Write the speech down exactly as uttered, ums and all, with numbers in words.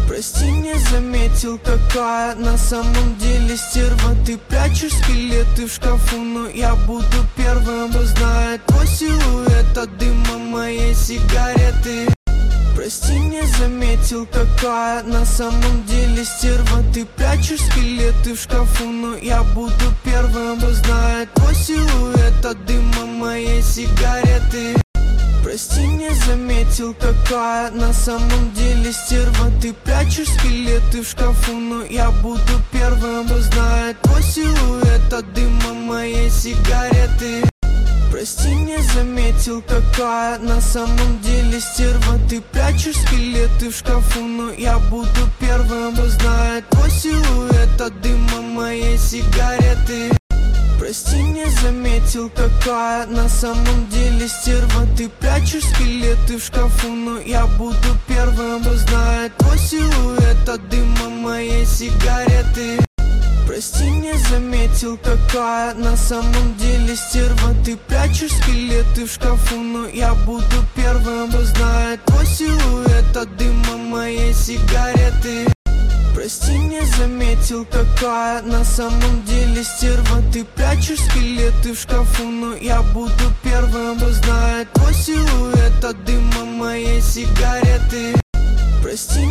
Прости, не заметил, какая на самом деле стерва. Ты прячешь скелеты в шкафу, но я буду первым, кто знает твой силуэт от дыма моей сигареты. Прости, не заметил, какая на самом деле стерва. Ты прячешь скелеты в шкафу, но я буду первым, кто знает твой силуэт от дыма моей сигареты. Прости, не заметил, какая на самом деле стерва. Ты прячешь скелеты в шкафу, но я буду первым, кто знает твой силуэт от дыма моей сигареты. Прости, не заметил, какая на самом деле стерва. Ты прячешь скелеты в шкафу, но я буду первым, кто знает твой силуэт от дыма моей сигареты. Прости, не заметил, какая на самом деле стерва. Ты прячешь скелеты в шкафу, но я буду первым, кто знает твой силуэт от дыма моей сигареты. Прости, не заметил, какая на самом деле стерва. Ты прячешь скелеты в шкафу, но я буду первым, кто знает твой силуэт от дыма моей сигареты. Прости, не заметил, какая на самом деле стерва. Ты прячешь скелеты в шкафу, но я буду первым, кто знает твой силуэт от дыма моей сигареты. Прости.